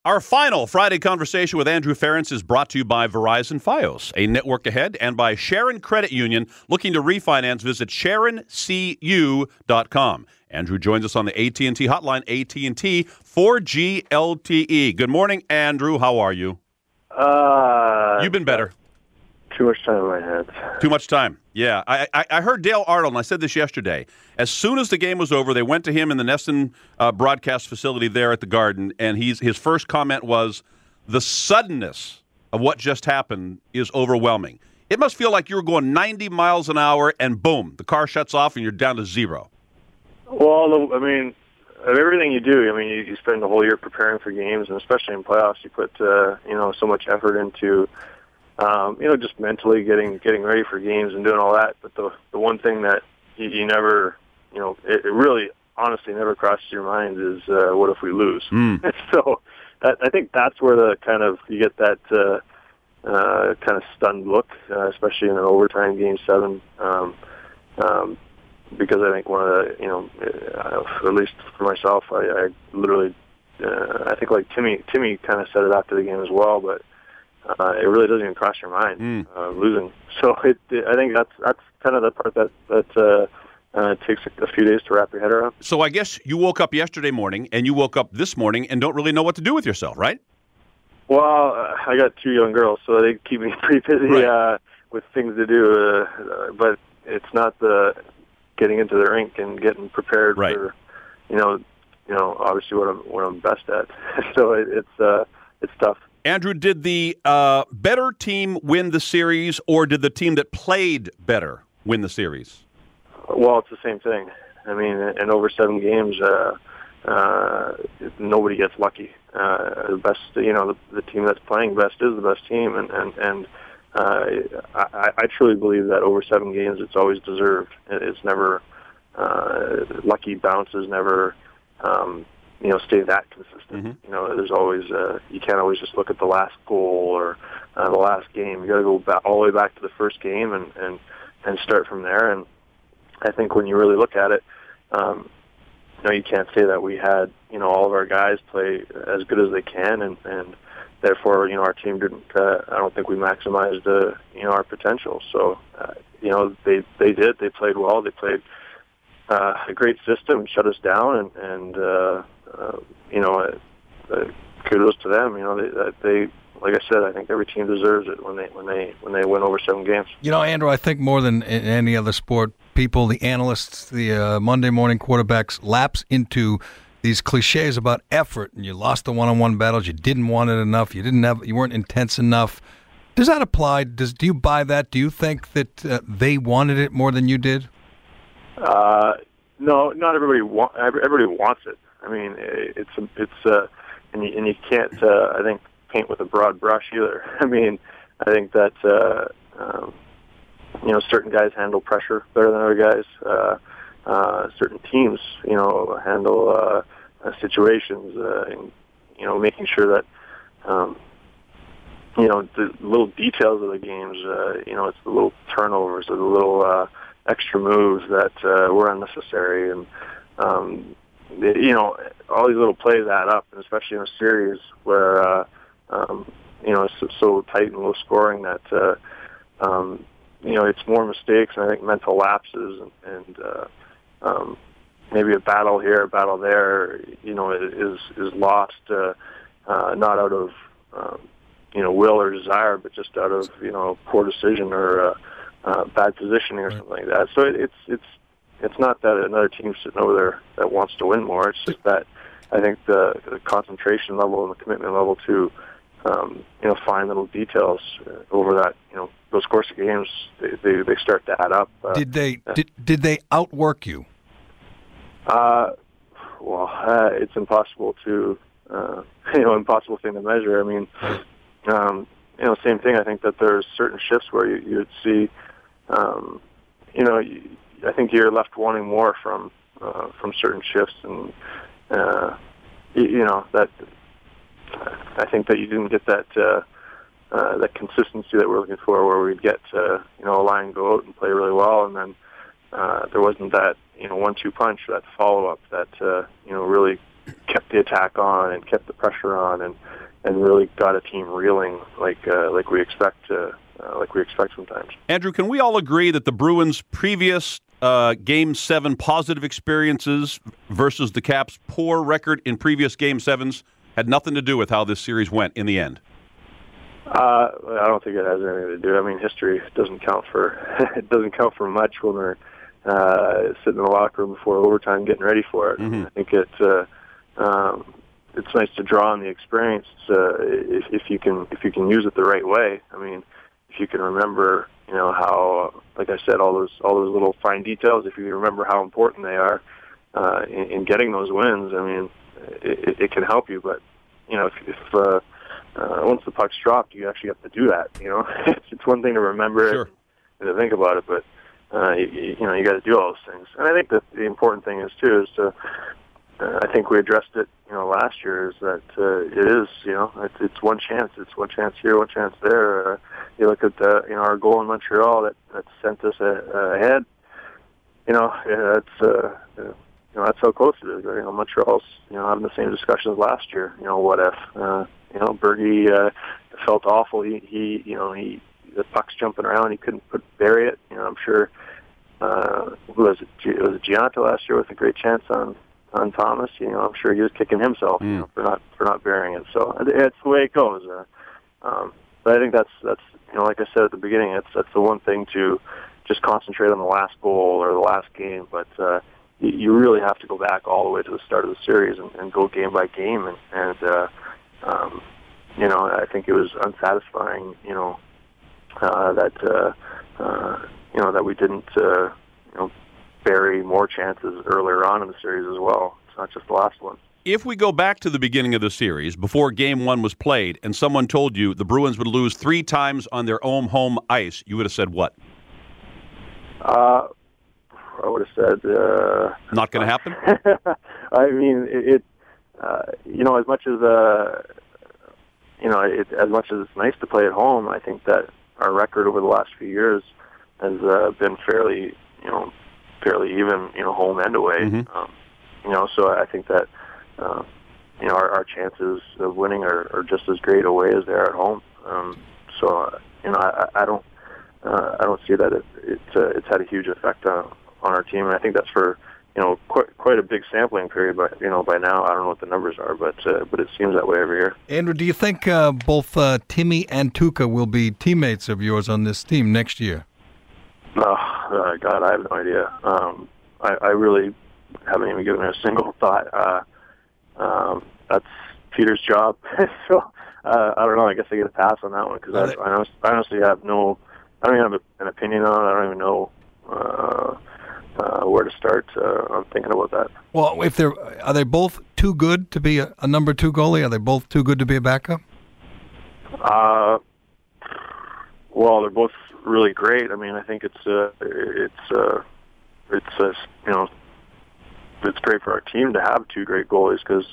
Our final Friday conversation with Andrew Ference is brought to you by Verizon Fios, a network ahead, and by Sharon Credit Union. Looking to refinance, visit SharonCU.com. Andrew joins us on the AT&T hotline, AT&T 4G LTE. Good morning, Andrew. How are you? You've been better. Too much time in my head. Too much time. Yeah. I heard Dale Arnold, and I said this yesterday. As soon as the game was over, they went to him in the Nesson broadcast facility there at the Garden, and his first comment was, the suddenness of what just happened is overwhelming. It must feel like you were going 90 miles an hour, and boom, the car shuts off, and you're down to zero. Well, I mean, of everything you do, I mean, you spend the whole year preparing for games, and especially in playoffs, you put so much effort into just mentally getting ready for games and doing all that. But the one thing that you never, it really honestly never crosses your mind is what if we lose? So I think that's where you get that kind of stunned look, especially in an overtime Game 7. Because I think one of the, at least for myself, I literally, I think like Timmy kind of said it after the game as well, but it really doesn't even cross your mind losing. So I think that's kind of the part that takes a few days to wrap your head around. So I guess you woke up yesterday morning and you woke up this morning and don't really know what to do with yourself, right? Well, I got 2 young girls, so they keep me pretty busy with things to do. But it's not the getting into the rink and getting prepared for, obviously what I'm best at. So it's tough. Andrew, did the better team win the series, or did the team that played better win the series? Well, it's the same thing. I mean, in over 7 games, nobody gets lucky. The best, the team that's playing best is the best team, and I truly believe that over 7 games, it's always deserved. It's never lucky bounces, never stay that consistent. Mm-hmm. There's always you can't always just look at the last goal or the last game. You got to go all the way back to the first game and start from there. And I think when you really look at it, you can't say that we had all of our guys play as good as they can, and therefore our team didn't. I don't think we maximized our potential. So they did. They played well. They played a great system and shut us down, and kudos to them. They like I said, I think every team deserves it when they win over 7 games. Andrew, I think more than in any other sport, people, the analysts, the Monday morning quarterbacks lapse into these cliches about effort, and you lost the one-on-one battles, you didn't want it enough, you weren't intense enough. Does that apply? Do you buy that? Do you think that they wanted it more than you did? No, not everybody. Everybody wants it. I mean, it's and you can't. I think paint with a broad brush either. I mean, I think that certain guys handle pressure better than other guys. Certain teams, handle situations, and making sure that the little details of the games. It's the little turnovers or the little extra moves that were unnecessary, and all these little plays add up, and especially in a series where it's so tight and low scoring that it's more mistakes and I think mental lapses and maybe a battle here, a battle there, is lost not out of will or desire, but just out of poor decision or bad positioning or something like that. So it's not that another team's sitting over there that wants to win more. It's just that I think the concentration level and the commitment level to fine little details over that those course of games they start to add up. Did they outwork you? It's impossible to impossible thing to measure. I mean, same thing. I think that there's certain shifts where you'd see, I think you're left wanting more from certain shifts, and that I think that you didn't get that that consistency that we're looking for, where we'd get a line go out and play really well, and then there wasn't that 1-2 punch, that follow up that really kept the attack on and kept the pressure on and really got a team reeling like we expect sometimes. Andrew, can we all agree that the Bruins' previous Game 7 positive experiences versus the Caps' poor record in previous Game 7s had nothing to do with how this series went in the end? I don't think it has anything to do. I mean, history doesn't count for much when we're sitting in the locker room before overtime getting ready for it. Mm-hmm. I think it's nice to draw on the experience if you can use it the right way. I mean, if you can remember, how, like I said, all those little fine details. If you remember how important they are in getting those wins, I mean, it can help you. But if once the puck's dropped, you actually have to do that. It's one thing to remember Sure. it and to think about it, but you got to do all those things. And I think that the important thing is to I think we addressed it, last year, is that it is, it's one chance. It's one chance here, one chance there. You look at our goal in Montreal that sent us ahead. That's how close it is. Montreal's having the same discussions last year. What if? Bergie felt awful. He the puck's jumping around. He couldn't bury it. I'm sure. Who was it? Was it Giannis last year with a great chance on Thomas? I'm sure he was kicking himself for not burying it. So it's the way it goes. But I think that's like I said at the beginning, that's the one thing to just concentrate on the last goal or the last game. But you really have to go back all the way to the start of the series and go game by game. And I think it was unsatisfying. That we didn't bury more chances earlier on in the series as well. It's not just the last one. If we go back to the beginning of the series, before Game 1 was played, and someone told you the Bruins would lose 3 times on their own home ice, you would have said what? I would have said... not going to happen? I mean, as much as... as much as it's nice to play at home, I think that our record over the last few years has been fairly even, home and away. Mm-hmm. So I think that, our chances of winning are just as great away as they are at home. I don't see that it's had a huge effect on our team, and I think that's for quite a big sampling period. But by now, I don't know what the numbers are, but it seems that way every year. Andrew, do you think both Timmy and Tuukka will be teammates of yours on this team next year? Oh, God, I have no idea. I really haven't even given it a single thought. That's Peter's job. So I don't know. I guess I get a pass on that one because I honestly have no. I don't even have an opinion on it. I don't even know where to start on thinking about that. Well, are they both too good to be a number 2 goalie? Are they both too good to be a backup? Well, they're both really great. I mean, I think it's great for our team to have 2 great goalies because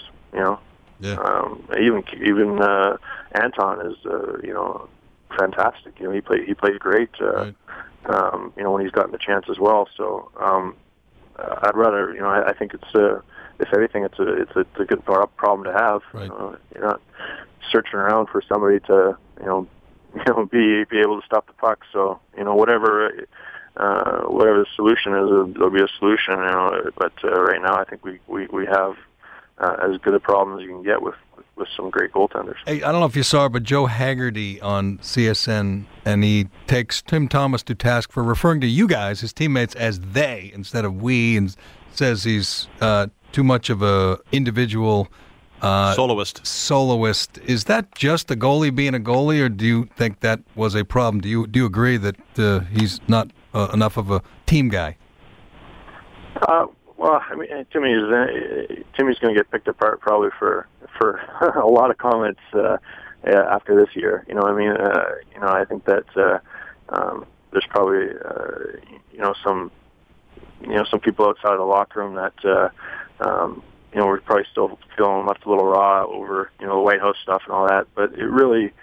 even Anton is fantastic. He played great. Right. When he's gotten the chance as well. So I'd rather I think it's if anything it's a good problem to have. Right. You're not searching around for somebody to be able to stop the puck. So whatever the solution is, there'll be a solution. But right now I think we have as good a problem as you can get with some great goaltenders. Hey, I don't know if you saw it, but Joe Haggerty on CSN, and he takes Tim Thomas to task for referring to you guys, his teammates, as they instead of we, and says he's too much of a individual soloist. Is that just a goalie being a goalie, or do you think that was a problem? Do you agree that he's not enough of a team guy? Well, I mean, Timmy's going to get picked apart probably for a lot of comments after this year. I think that there's probably some people outside of the locker room that we're probably still feeling left a little raw over the White House stuff and all that. But it really,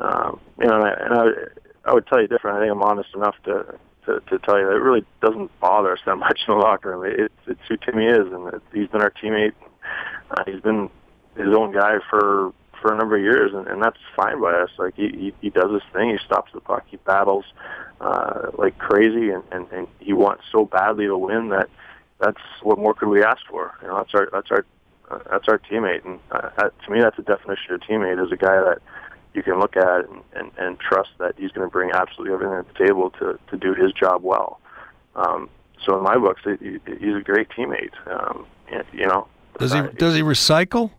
I would tell you different. I think I'm honest enough to tell you that it really doesn't bother us that much in the locker room. It's who Timmy is, and he's been our teammate He's been his own guy for a number of years, and that's fine by us. Like he does his thing. He stops the puck. He battles like crazy, and he wants so badly to win that's what more could we ask for? You know, that's our teammate, and to me, that's the definition of a teammate, is a guy that you can look at and trust that he's going to bring absolutely everything to the table to do his job well. So in my books, he's a great teammate. You know, does he recycle?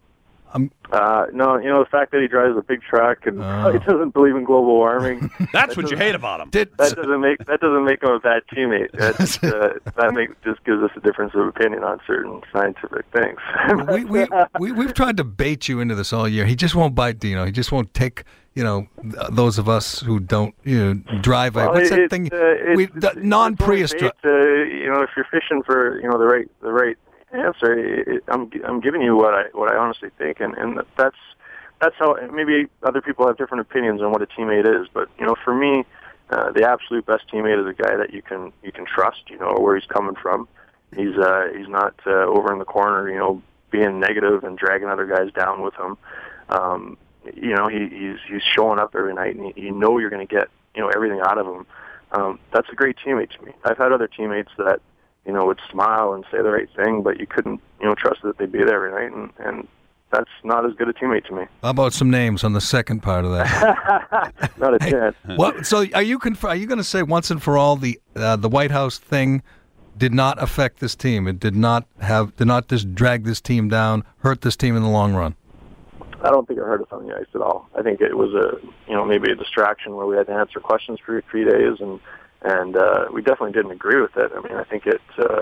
No, you know, the fact that he drives a big truck and he doesn't believe in global warming. That's what you hate about him. That doesn't make him a bad teammate. That just gives us a difference of opinion on certain scientific things. We've tried to bait you into this all year. He just won't bite. You know, he just won't take. You know, those of us who don't drive. Well, what's that thing? Non-Prius. You know, if you're fishing for the right answer, I'm giving you what I honestly think, and that's how. Maybe other people have different opinions on what a teammate is, but you know, for me, the absolute best teammate is a guy that you can trust. You know where he's coming from. He's not over in the corner, you know, being negative and dragging other guys down with him. You know, he's showing up every night, and you know you're going to get everything out of him. That's a great teammate to me. I've had other teammates that would smile and say the right thing, but you couldn't trust that they'd be there every night, and that's not as good a teammate to me. How about some names on the second part of that? Not a chance. Well, so are you going to say once and for all the White House thing did not affect this team? It did not just drag this team down, hurt this team in the long run? I don't think it hurt us on the ice at all. I think it was maybe a distraction where we had to answer questions for 3 days, and we definitely didn't agree with it. I mean, I think it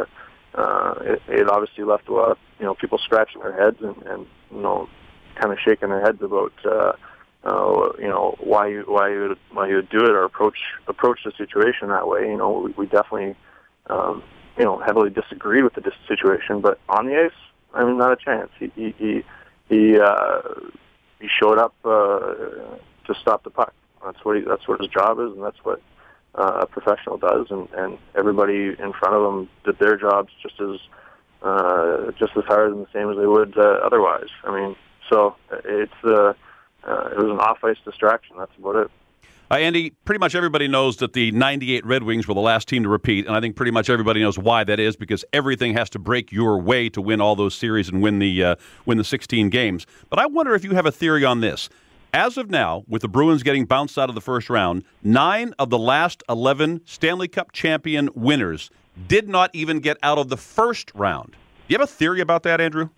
obviously left a lot of people scratching their heads and kind of shaking their heads about why you would do it or approach the situation that way. We definitely heavily disagreed with the situation, but on the ice, I mean, not a chance. He showed up to stop the puck. That's what his job is, and that's what a professional does. And everybody in front of him did their jobs just as hard and the same as they would otherwise. I mean, so it was an off-ice distraction. That's about it. Andy, pretty much everybody knows that the 98 Red Wings were the last team to repeat, and I think pretty much everybody knows why that is, because everything has to break your way to win all those series and win the 16 games. But I wonder if you have a theory on this. As of now, with the Bruins getting bounced out of the first round, 9 of the last 11 Stanley Cup champion winners did not even get out of the first round. Do you have a theory about that, Andrew?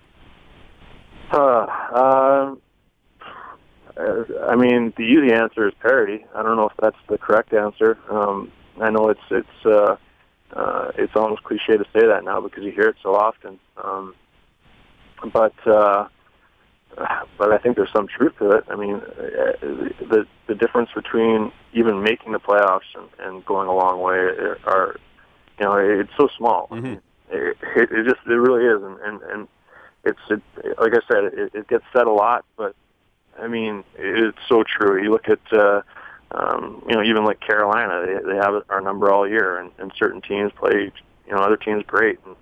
I mean, the easy answer is parity. I don't know if that's the correct answer. I know it's almost cliche to say that now because you hear it so often. But I think there's some truth to it. I mean, the difference between even making the playoffs and going a long way are it's so small. Mm-hmm. It really is, and it's like I said, it gets said a lot, but I mean, it's so true. You look at, even like Carolina, they have our number all year, and certain teams play, other teams great. And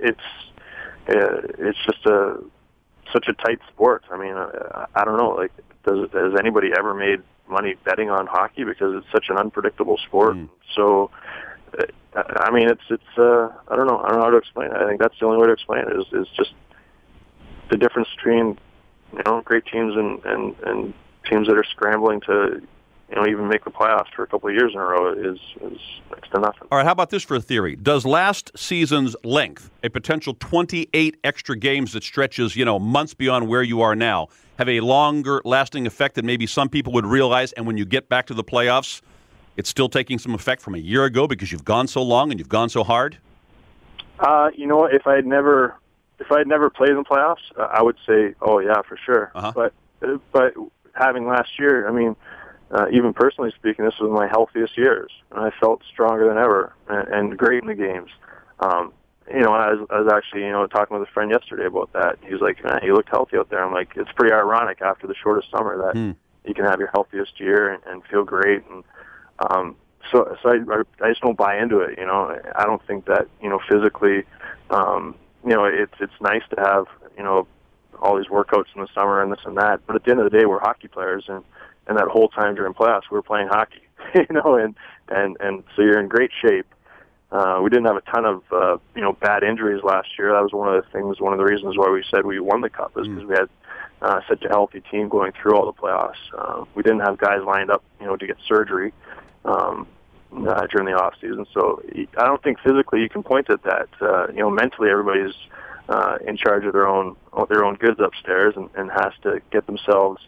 it's just such a tight sport. I mean, I don't know. Like, has anybody ever made money betting on hockey because it's such an unpredictable sport? Mm. So, I mean, it's I don't know. I don't know how to explain it. I think that's the only way to explain it is just the difference between great teams and teams that are scrambling to, even make the playoffs for a couple of years in a row is next to nothing. All right, how about this for a theory? Does last season's length, a potential 28 extra games that stretches, months beyond where you are now, have a longer lasting effect than maybe some people would realize, and when you get back to the playoffs, it's still taking some effect from a year ago because you've gone so long and you've gone so hard? If I had never played in the playoffs, I would say, oh yeah, for sure. Uh-huh. But having last year, I mean, even personally speaking, this was my healthiest years, and I felt stronger than ever and great in the games. I was actually, talking with a friend yesterday about that. He was like, man, you looked healthy out there. I'm like, it's pretty ironic after the shortest summer that you can have your healthiest year and feel great. And so I just don't buy into it. I don't think that physically. It's nice to have all these workouts in the summer and this and that. But at the end of the day, we're hockey players, and that whole time during playoffs, we were playing hockey, and so you're in great shape. We didn't have a ton of bad injuries last year. That was one of the reasons why we said we won the cup, is because we had such a healthy team going through all the playoffs. We didn't have guys lined up, to get surgery during the off season. So I don't think physically you can point at that. Mentally everybody's in charge of their own goods upstairs, and has to get themselves,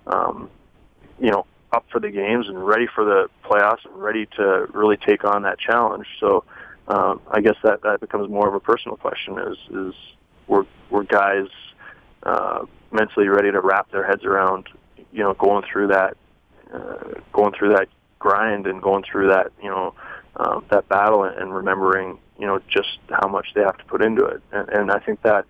up for the games and ready for the playoffs and ready to really take on that challenge. So I guess that becomes more of a personal question: is were guys mentally ready to wrap their heads around, going through that grind and going through that, that battle, and remembering, just how much they have to put into it. And I think that,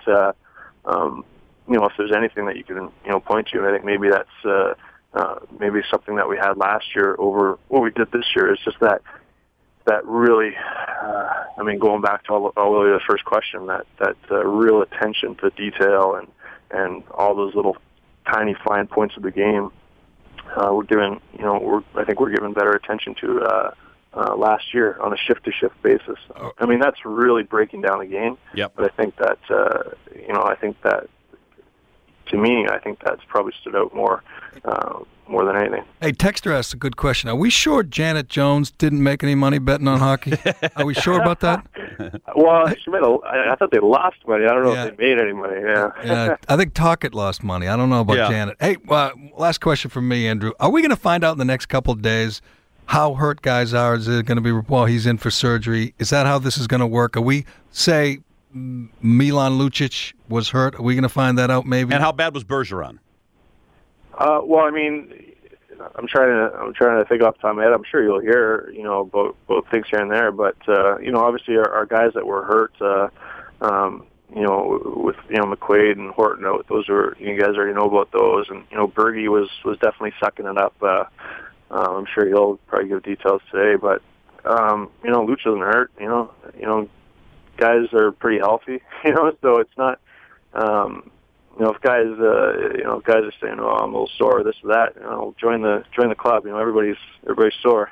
if there's anything that you can, point to, I think maybe that's maybe something that we had last year over what we did this year. Is just that really, going back to all the way to the first question, that real attention to detail and all those little tiny fine points of the game. We're given, I think we're given better attention to last year on a shift-to-shift basis. That's really breaking down the game. Yep. But I think that, to me, I think that's probably stood out more than anything. Hey, Texter asked a good question. Are we sure Janet Jones didn't make any money betting on hockey? Are we sure about that? Well, I thought they lost money. I don't know if they made any money. Yeah. I think Tocchet lost money. I don't know about Janet. Hey, last question from me, Andrew. Are we going to find out in the next couple of days how hurt guys are? Is it going to be, he's in for surgery? Is that how this is going to work? Are we, say, Milan Lucic was hurt? Are we going to find that out maybe? And how bad was Bergeron? I'm trying to think off the top of my head. I'm sure you'll hear, both things here and there. But obviously our guys that were hurt, with McQuaid and Horton, those were, you guys already know about those. And Bergie was definitely sucking it up. I'm sure he'll probably give details today. But Luch isn't hurt. Guys are pretty healthy. So it's not. If guys are saying, "Oh, I'm a little sore," this or that, join the club. Everybody's sore.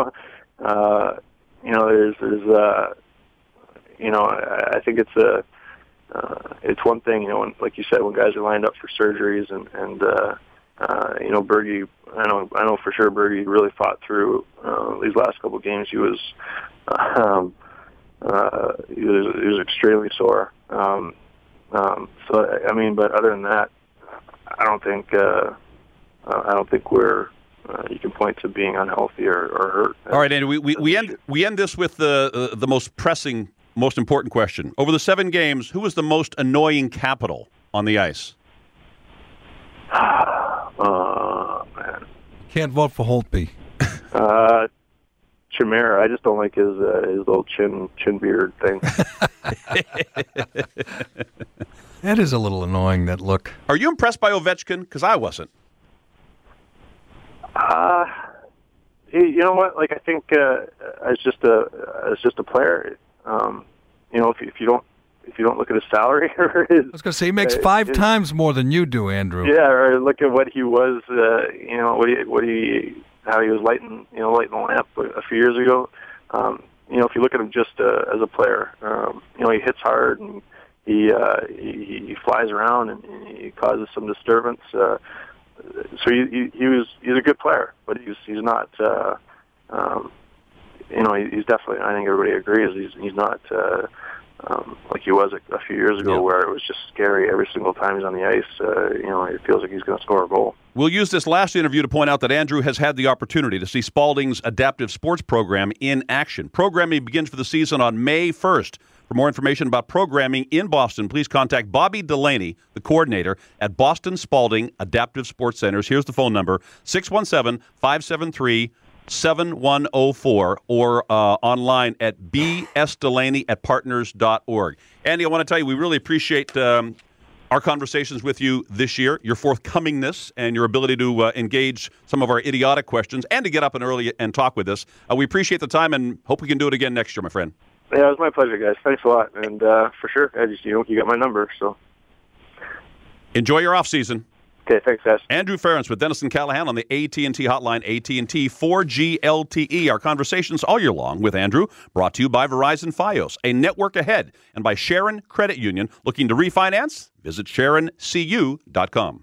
I think it's one thing. When, like you said, when guys are lined up for surgeries, and Bergie, I know for sure Bergie really fought through these last couple of games. He was extremely sore. But other than that, I don't think we're you can point to being unhealthy or hurt. All right, Andy, we end this with the most pressing, most important question. Over the 7 games, who was the most annoying Capital on the ice? Man. Can't vote for Holtby. Chimera. I just don't like his little chin beard thing. That is a little annoying, that look. Are you impressed by Ovechkin? Because I wasn't. You know what? I think as just a player, if you don't look at his salary or his, I was going to say he makes 5 times more than you do, Andrew. Yeah, or look at what he was. How he was lighting the lamp a few years ago. If you look at him just as a player, he hits hard and he flies around and he causes some disturbance. So he's a good player, but he's not. He's definitely. I think everybody agrees. He's not like he was a few years ago, where it was just scary every single time he's on the ice. It feels like he's going to score a goal. We'll use this last interview to point out that Andrew has had the opportunity to see Spalding's adaptive sports program in action. Programming begins for the season on May 1st. For more information about programming in Boston, please contact Bobby Delaney, the coordinator, at Boston Spalding Adaptive Sports Centers. Here's the phone number, 617-573-7104, or online at bsdelaney@partners.org. Andy, I want to tell you, we really appreciate our conversations with you this year, your forthcomingness, and your ability to engage some of our idiotic questions and to get up and early and talk with us. We appreciate the time and hope we can do it again next year, my friend. Yeah, it was my pleasure, guys. Thanks a lot. And for sure, you got my number, so. Enjoy your off season. Okay, thanks, guys. Andrew Ference with Dennis and Callahan on the AT&T hotline, AT&T 4G LTE. Our conversations all year long with Andrew, brought to you by Verizon Fios, a network ahead, and by Sharon Credit Union. Looking to refinance? Visit SharonCU.com.